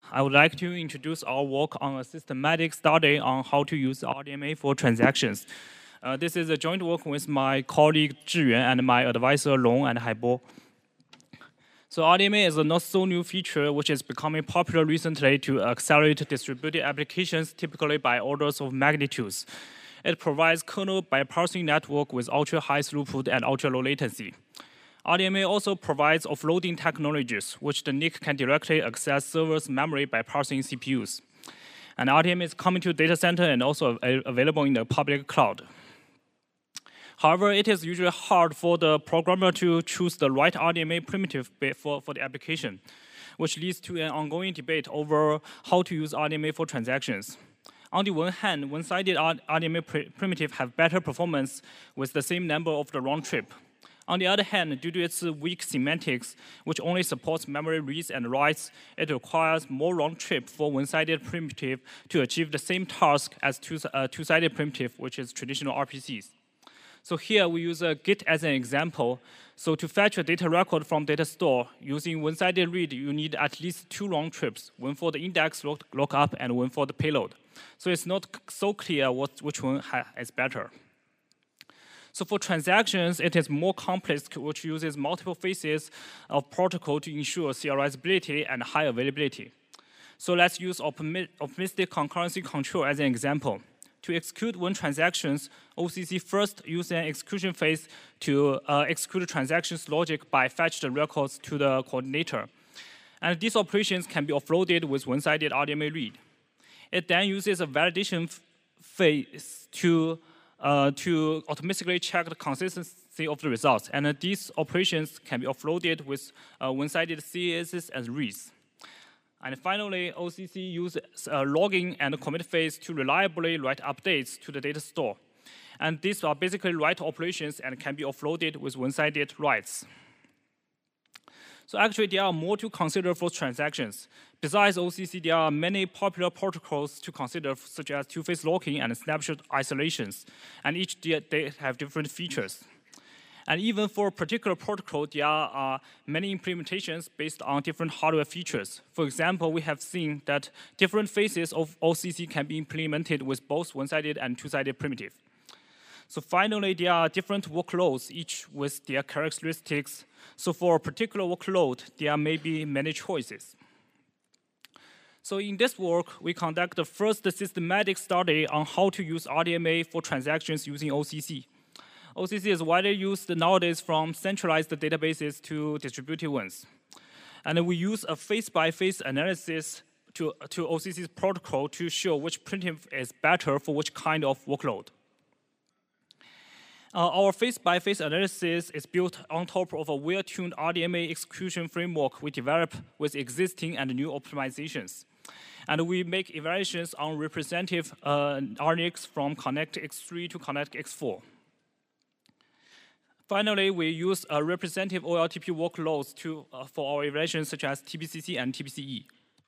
I would like to introduce our work on a systematic study on how to use RDMA for transactions. This is a joint work with my colleague Zhiyuan and my advisor Long and Haibo. So RDMA is a not so new feature which is becoming popular recently to accelerate distributed applications, typically by orders of magnitudes. It provides kernel bypassing network with ultra-high throughput and ultra-low latency. RDMA also provides offloading technologies, which the NIC can directly access servers' memory by parsing CPUs. And RDMA is coming to data center and also available in the public cloud. However, it is usually hard for the programmer to choose the right RDMA primitive for the application, which leads to an ongoing debate over how to use RDMA for transactions. On the one hand, one-sided RDMA primitive have better performance with the same number of the round trip. On the other hand, due to its weak semantics, which only supports memory reads and writes, it requires more round trip for one-sided primitive to achieve the same task as two-sided primitive, which is traditional RPCs. So here we use a Git as an example. So to fetch a data record from data store, using one-sided read, you need at least 2 round trips, one for the index lookup and one for the payload. So it's not so clear which one is better. So for transactions, it is more complex, which uses multiple phases of protocol to ensure serializability and high availability. So let's use optimistic concurrency control as an example. To execute one transactions, OCC first uses an execution phase to execute transactions logic by fetch the records to the coordinator. And these operations can be offloaded with one-sided RDMA read. It then uses a validation phase to automatically check the consistency of the results. And these operations can be offloaded with one-sided CASs and reads. And finally, OCC uses logging and commit phase to reliably write updates to the data store. And these are basically write operations and can be offloaded with one-sided writes. So actually, there are more to consider for transactions. Besides OCC, there are many popular protocols to consider, such as two-phase locking and snapshot isolations. And each they have different features. And even for a particular protocol, there are many implementations based on different hardware features. For example, we have seen that different phases of OCC can be implemented with both one-sided and two-sided primitive. So finally, there are different workloads, each with their characteristics. So for a particular workload, there may be many choices. So in this work, we conduct the first systematic study on how to use RDMA for transactions using OCC. OCC is widely used nowadays from centralized databases to distributed ones. And we use a phase-by-phase analysis to OCC's protocol to show which primitive is better for which kind of workload. Our phase-by-phase analysis is built on top of a well-tuned RDMA execution framework we develop with existing and new optimizations. And we make evaluations on representative RNX from Connect X3 to Connect X4. Finally, we use representative OLTP workloads for our evaluations, such as TBCC and TBCE.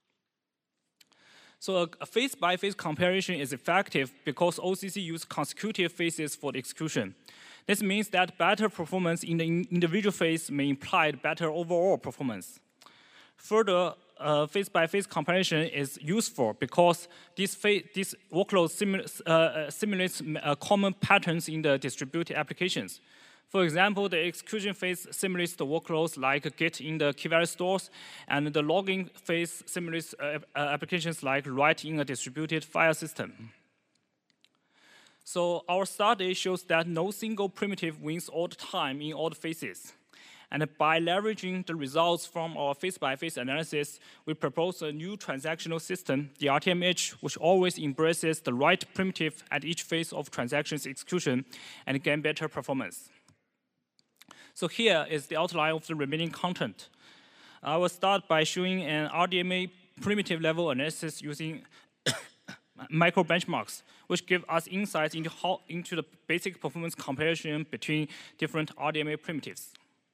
So a phase-by-phase comparison is effective because OCC uses consecutive phases for the execution. This means that better performance in the individual phase may imply better overall performance. Further, phase-by-phase comparison is useful because this workload simulates common patterns in the distributed applications. For example, the execution phase simulates the workloads like Git in the key value stores, and the logging phase simulates applications like write in a distributed file system. So our study shows that no single primitive wins all the time in all the phases. And by leveraging the results from our phase-by-phase analysis, we propose a new transactional system, the RTMH, which always embraces the right primitive at each phase of transactions execution and gain better performance. So here is the outline of the remaining content. I will start by showing an RDMA primitive level analysis using micro benchmarks, which give us insights into the basic performance comparison between different RDMA primitives.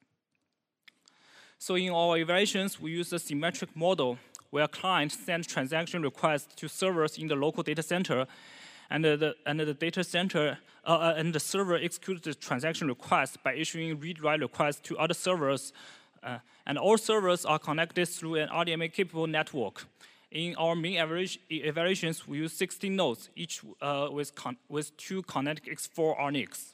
So in our evaluations, we use a symmetric model where clients send transaction requests to servers in the local data center, and the data center and the server executes the transaction request by issuing read-write requests to other servers, and all servers are connected through an RDMA-capable network. In our main evaluations, we use 16 nodes, each with 2 Connect X4 RNICs.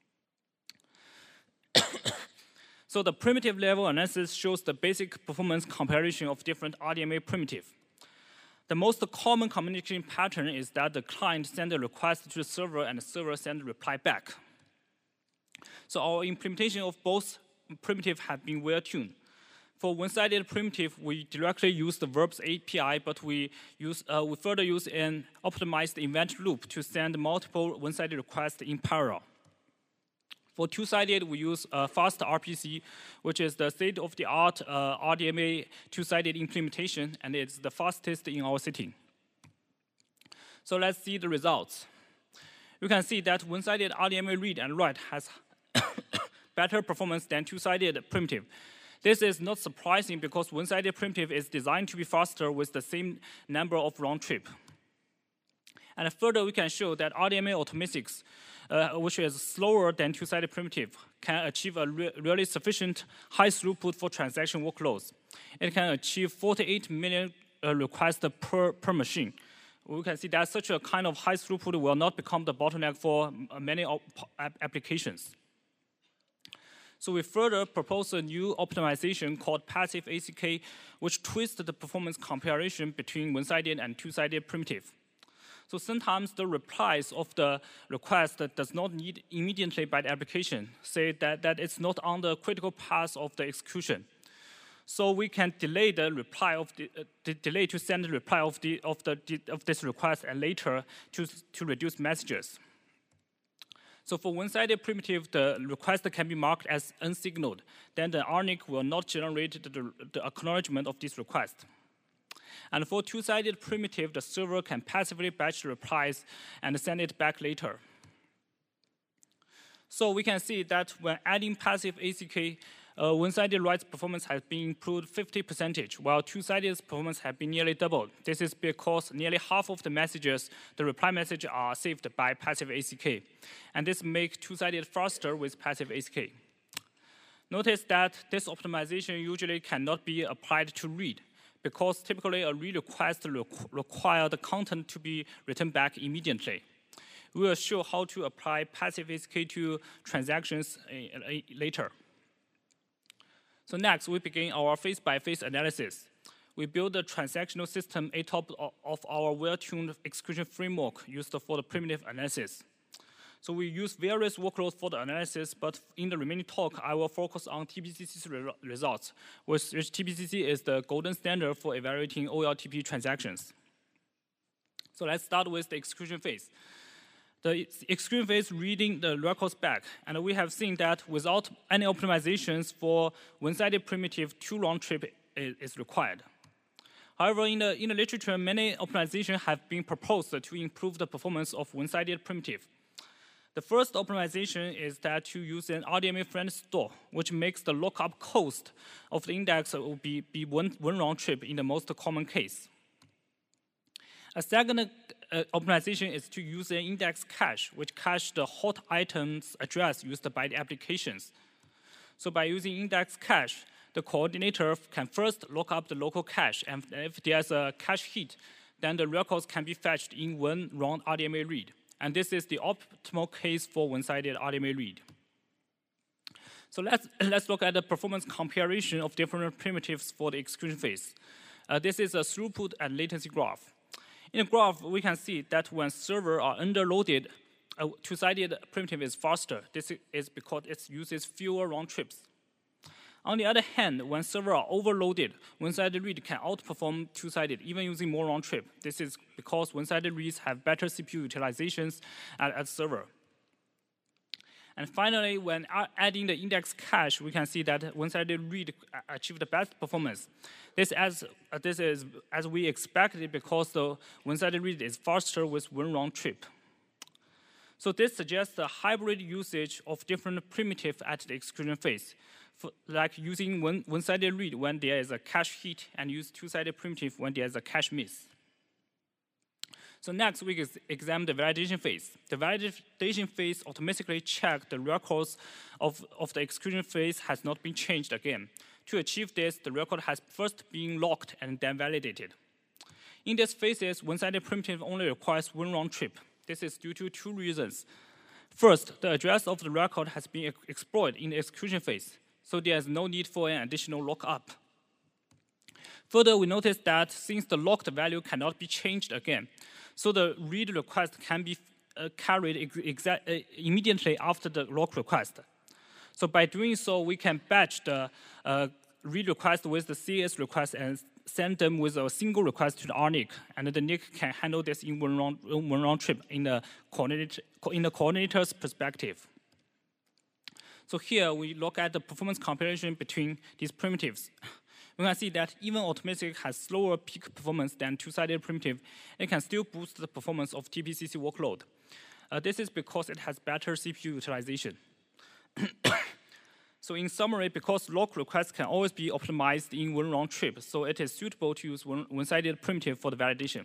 So the primitive level analysis shows the basic performance comparison of different RDMA primitives. The most common communication pattern is that the client sends a request to the server and the server sends a reply back. So our implementation of both primitives have been well tuned. For one-sided primitive, we directly use the verbs API, but we further use an optimized event loop to send multiple one-sided requests in parallel. For two-sided, we use fast RPC, which is the state-of-the-art RDMA two-sided implementation, and it's the fastest in our setting. So let's see the results. You can see that one-sided RDMA read and write has better performance than two-sided primitive. This is not surprising because one-sided primitive is designed to be faster with the same number of round trip. And further, we can show that RDMA automatics, which is slower than two-sided primitive, can achieve a really sufficient high throughput for transaction workloads. It can achieve 48 million requests per machine. We can see that such a kind of high throughput will not become the bottleneck for many applications. So we further propose a new optimization called passive ACK, which twists the performance comparison between one-sided and two-sided primitive. So sometimes the replies of the request that does not need immediately by the application say that it's not on the critical path of the execution. So we can delay the reply of delay to send the reply of this request and later to reduce messages. So for one-sided primitive, the request can be marked as unsignaled. Then the RNIC will not generate the acknowledgement of this request. And for two-sided primitive, the server can passively batch the replies and send it back later. So we can see that when adding passive ACK, one-sided write performance has been improved 50%, while two-sided performance has been nearly doubled. This is because nearly half of the messages, the reply message, are saved by passive ACK. And this makes two-sided faster with passive ACK. Notice that this optimization usually cannot be applied to read, because typically a read request requires the content to be written back immediately. We will show how to apply passive ACK to transactions later. So next, we begin our phase-by-phase analysis. We build a transactional system atop of our well-tuned execution framework used for the primitive analysis. So we use various workloads for the analysis, but in the remaining talk, I will focus on TBCC's results, which TBCC is the golden standard for evaluating OLTP transactions. So let's start with the execution phase. The execution phase reading the records back, and we have seen that without any optimizations for one-sided primitive, 2 round trip is required. However, in the literature, many optimizations have been proposed to improve the performance of one-sided primitive. The first optimization is that to use an RDMA-friendly store, which makes the lookup cost of the index will be one round trip in the most common case. A second optimization is to use an index cache, which caches the hot items address used by the applications. So by using index cache, the coordinator can first look up the local cache, and if there's a cache hit, then the records can be fetched in one round RDMA read. And this is the optimal case for one-sided RDMA read. So let's look at the performance comparison of different primitives for the execution phase. This is a throughput and latency graph. In the graph, we can see that when servers are underloaded, a two-sided primitive is faster. This is because it uses fewer round trips. On the other hand, when servers are overloaded, one-sided read can outperform two-sided, even using more round trip. This is because one-sided reads have better CPU utilizations at server. And finally, when adding the index cache, we can see that one-sided read achieve the best performance. This is as we expected because the one-sided read is faster with one round trip. So this suggests a hybrid usage of different primitives at the execution phase, like using one-sided read when there is a cache hit and use two-sided primitive when there is a cache miss. So next, we examine the validation phase. The validation phase automatically checks the records of the execution phase has not been changed again. To achieve this, the record has first been locked and then validated. In these phases, one-sided primitive only requires one round trip. This is due to two reasons. First, the address of the record has been exploited in the execution phase, so there is no need for an additional lookup. Further, we notice that since the locked value cannot be changed again, so the read request can be carried immediately after the lock request. So by doing so, we can batch the read request with the CS request and send them with a single request to the RNIC, and the NIC can handle this in one round trip in the coordinator's perspective. So here we look at the performance comparison between these primitives. We can see that even Automatic has slower peak performance than two-sided primitive, it can still boost the performance of TPCC workload. This is because it has better CPU utilization. So in summary, because lock requests can always be optimized in one round trip, so it is suitable to use one-sided primitive for the validation.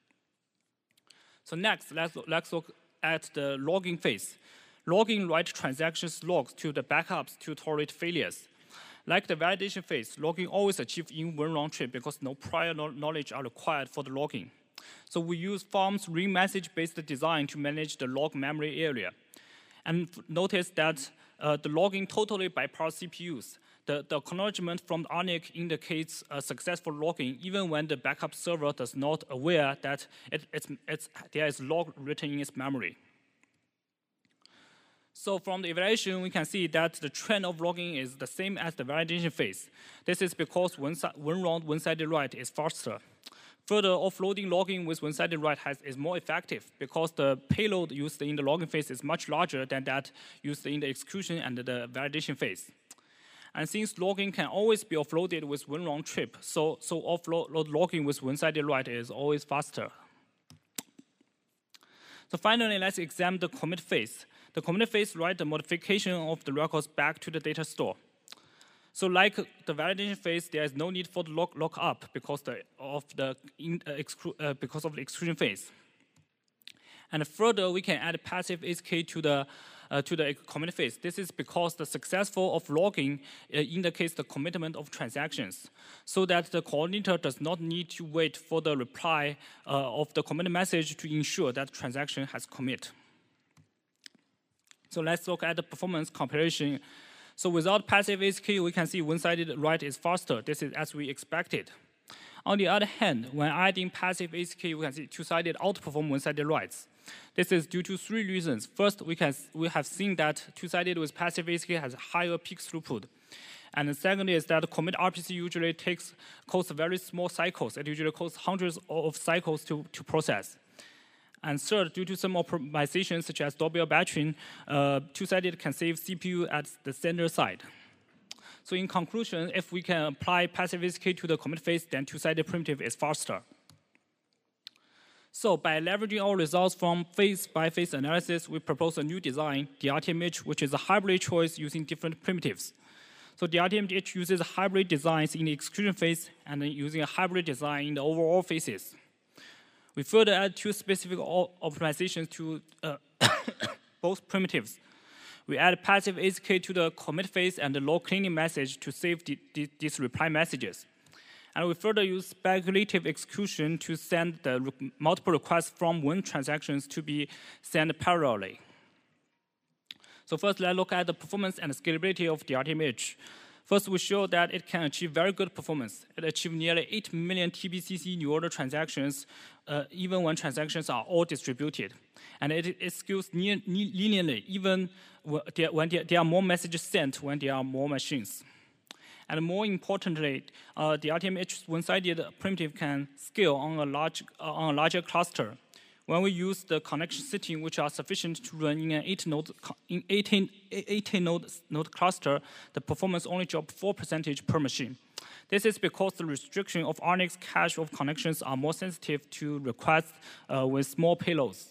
So next, let's look at the logging phase. Logging write transactions logs to the backups to tolerate failures. Like the validation phase, logging always achieved in one round trip because no prior knowledge are required for the logging. So we use Farm's ring message-based design to manage the log memory area. And notice that the logging totally bypasses CPUs. The acknowledgement from the RNIC indicates a successful logging even when the backup server does not aware that there is log written in its memory. So from the evaluation, we can see that the trend of logging is the same as the validation phase. This is because one round one-sided write is faster. Further, offloading logging with one-sided write is more effective because the payload used in the logging phase is much larger than that used in the execution and the validation phase. And since logging can always be offloaded with one round trip, so offload logging with one-sided write is always faster. So finally, let's examine the commit phase. The commit phase writes the modification of the records back to the data store. So like the validation phase, there is no need for the lockup because of the execution phase. And further, we can add passive ACK to the commit phase. This is because the successful of logging indicates the commitment of transactions, so that the coordinator does not need to wait for the reply of the commit message to ensure that transaction has commit. So let's look at the performance comparison. So without passive ACK, we can see one-sided write is faster. This is as we expected. On the other hand, when adding passive ACK, we can see two-sided outperform one-sided writes. This is due to three reasons. First, we have seen that two-sided with passive ACK has higher peak throughput. And the second is that commit RPC usually costs very small cycles. It usually costs hundreds of cycles to process. And third, due to some optimizations such as doorbell batching, two-sided can save CPU at the sender side. So in conclusion, if we can apply passive ACK to the commit phase, then two-sided primitive is faster. So by leveraging our results from phase-by-phase analysis, we propose a new design, the RTMH, which is a hybrid choice using different primitives. So the RTMH uses hybrid designs in the execution phase and then using a hybrid design in the overall phases. We further add two specific optimizations to both primitives. We add passive ACK to the commit phase and the log cleaning message to save these reply messages. And we further use speculative execution to send the multiple requests from one transactions to be sent parallelly. So first, let's look at the performance and scalability of the RTMH. First, we show that it can achieve very good performance. It achieved nearly 8 million TPCC new order transactions, even when transactions are all distributed. And it scales linearly, even when there are more messages sent when there are more machines. And more importantly, the RTMH one-sided primitive can scale on a larger cluster. When we use the connection settings which are sufficient to run in an 18-node cluster, the performance only drops 4% per machine. This is because the restriction of RNIC's cache of connections are more sensitive to requests with small payloads.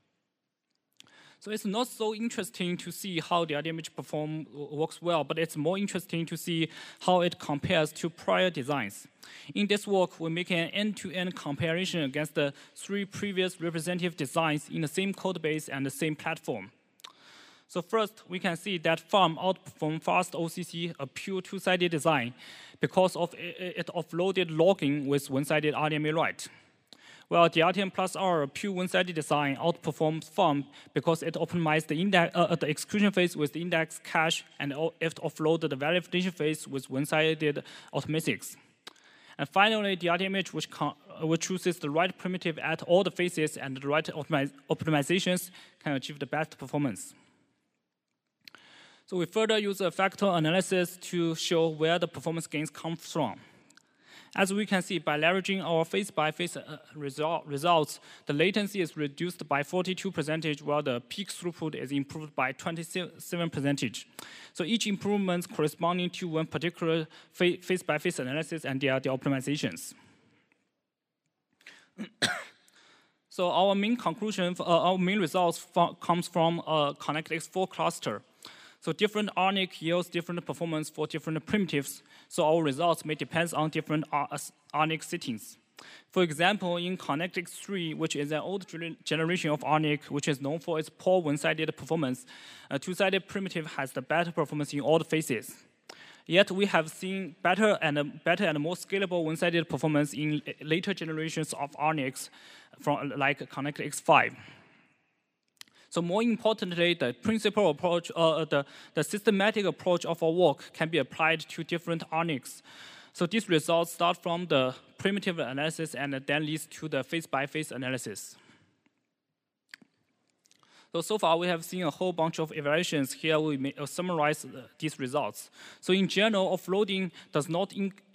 So it's not so interesting to see how the RTMH works well, but it's more interesting to see how it compares to prior designs. In this work, we make an end-to-end comparison against the three previous representative designs in the same code base and the same platform. So first, we can see that Farm outperformed Fast OCC, a pure two-sided design, because of it offloaded logging with one-sided RDMA write. Well, the RTM plus R pure one-sided design outperforms FUM because it optimized the execution phase with the index cache and it offloaded the validation phase with one-sided automatics. And finally, the RTMH, which chooses the right primitive at all the phases and the right optimizations, can achieve the best performance. So we further use a factor analysis to show where the performance gains come from. As we can see, by leveraging our phase-by-phase results, the latency is reduced by 42%, while the peak throughput is improved by 27%. So each improvement corresponding to one particular phase-by-phase analysis and the optimizations. So our main conclusion, our main results comes from a ConnectX-4 cluster. So different RNIC yields different performance for different primitives, so our results may depend on different RNIC settings. For example, in ConnectX-3, which is an old generation of RNIC, which is known for its poor one-sided performance, a two-sided primitive has the better performance in all the phases. Yet we have seen better and more scalable one-sided performance in later generations of RNICs, like ConnectX-5. So more importantly, the principal approach, the systematic approach of our work can be applied to different RNICs. So these results start from the primitive analysis and then leads to the phase-by-phase analysis. So far we have seen a whole bunch of evaluations. Here we may summarize these results. So in general, offloading does not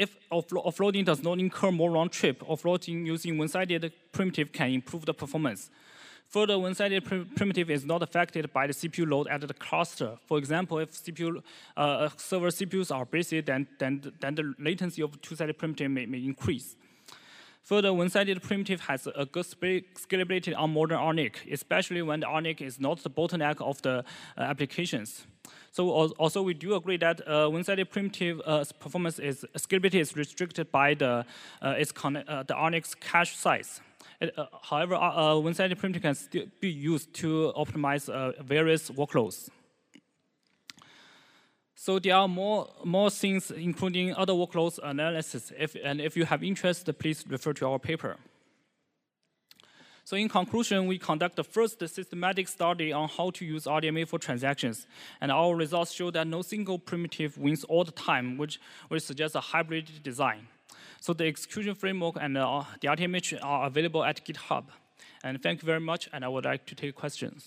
incur more round trip. Offloading using one-sided primitive can improve the performance. Further, one-sided primitive is not affected by the CPU load at the cluster. For example, if server CPUs are busy, then the latency of two-sided primitive may increase. Further, one-sided primitive has a good scalability on modern RNIC, especially when the RNIC is not the bottleneck of the applications. So also we do agree that one-sided primitive performance scalability is restricted by the RNIC's cache size. However, one-sided primitive can still be used to optimize various workloads. So there are more things, including other workloads analysis. If you have interest, please refer to our paper. So in conclusion, we conduct the first systematic study on how to use RDMA for transactions. And our results show that no single primitive wins all the time, which suggests a hybrid design. So the execution framework and the RTMH are available at GitHub. And thank you very much, and I would like to take questions.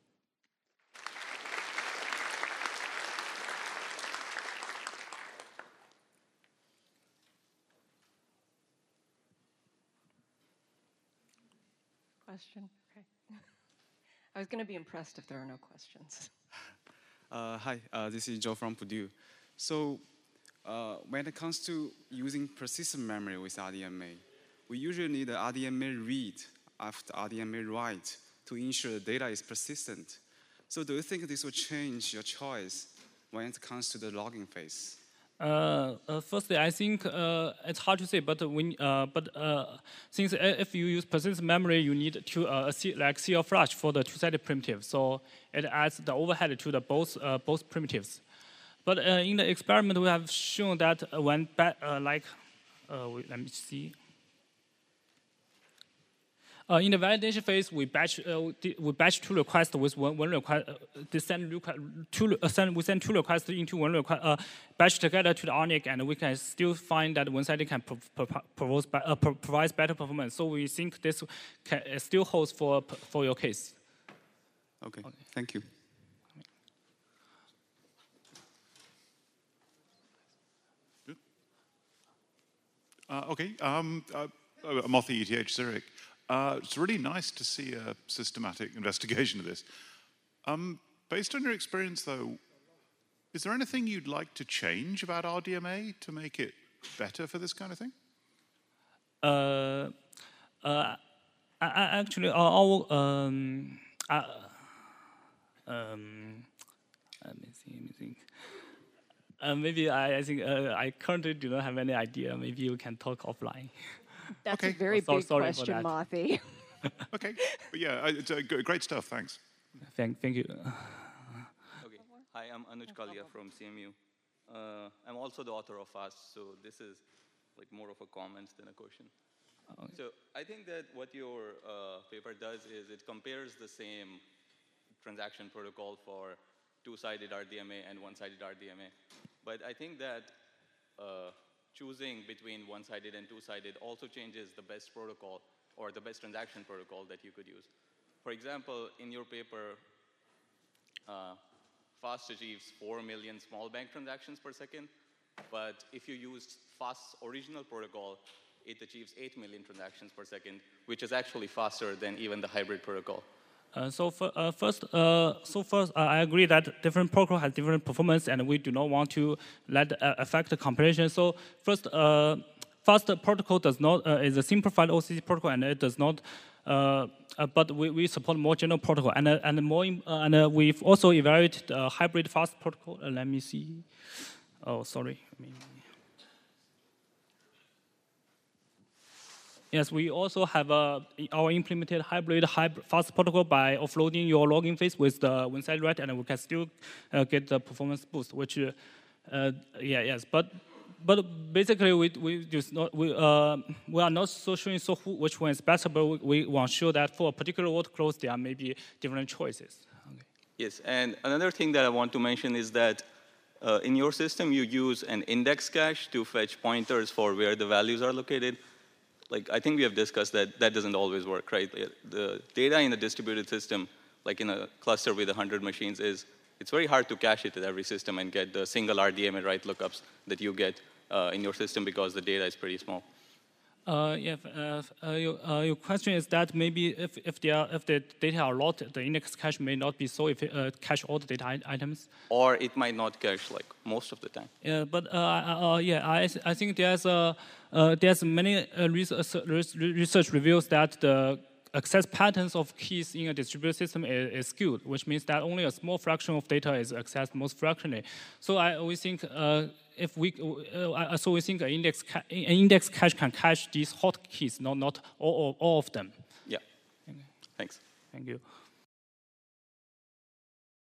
Question? Okay. I was going to be impressed if there are no questions. Hi, this is Joe from Purdue. So when it comes to using persistent memory with RDMA, we usually need the RDMA read after RDMA write to ensure the data is persistent. So do you think this will change your choice when it comes to the logging phase? Firstly, I think it's hard to say, but since if you use persistent memory, you need to like CL-Flush for the two-sided primitive, so it adds the overhead to the both primitives. But in the experiment, we have shown that when let me see. In the validation phase, we batch two requests with one request. We send two requests into one request, batch together to the RNIC, and we can still find that one-sided can provides better performance. So we think this still holds for your case. Okay. Thank you. Mothi, ETH Zurich. It's really nice to see a systematic investigation of this. Based on your experience, though, is there anything you'd like to change about RDMA to make it better for this kind of thing? Actually, let me think. Maybe I think I currently do not have any idea. Maybe you can talk offline. That's a very big question, Mothi. Okay, but yeah, it's great stuff. Thanks. Thank you. Okay. Hi, I'm Anuj Kalia from CMU. I'm also the author of FAST, so this is like more of a comment than a question. So I think that what your paper does is it compares the same transaction protocol for two-sided RDMA and one-sided RDMA. But I think that choosing between one-sided and two-sided also changes the best protocol or the best transaction protocol that you could use. For example, in your paper, FAST achieves 4 million small bank transactions per second. But if you used FAST's original protocol, it achieves 8 million transactions per second, which is actually faster than even the hybrid protocol. First, I agree that different protocol has different performance, and we do not want to let affect the comparison. So first, FAST protocol does not is a simplified OCC protocol, and it does not. But we support more general protocol, and we've also evaluated hybrid FAST protocol. Let me see. Oh, sorry. Yes, we also have our implemented hybrid FAST protocol by offloading your login phase with the one-sided write, and we can still get the performance boost. Which, but basically we are not so showing which one is better, but we want to show that for a particular workload there may be different choices. Okay. Yes, and another thing that I want to mention is that in your system you use an index cache to fetch pointers for where the values are located. Like, I think we have discussed that that doesn't always work, right? The data in a distributed system, like in a cluster with 100 machines, it's very hard to cache it at every system and get the single RDMA write lookups that you get in your system because the data is pretty small. Your question is that maybe if the data are a lot, the index cache may not be so cache all the data items. Or it might not cache like most of the time. Yeah, but I think there's many research reveals that the access patterns of keys in a distributed system is skewed, which means that only a small fraction of data is accessed most fractionally. So we think we think an index cache can cache these hot keys, not all of them. Yeah. Thanks. Thank you.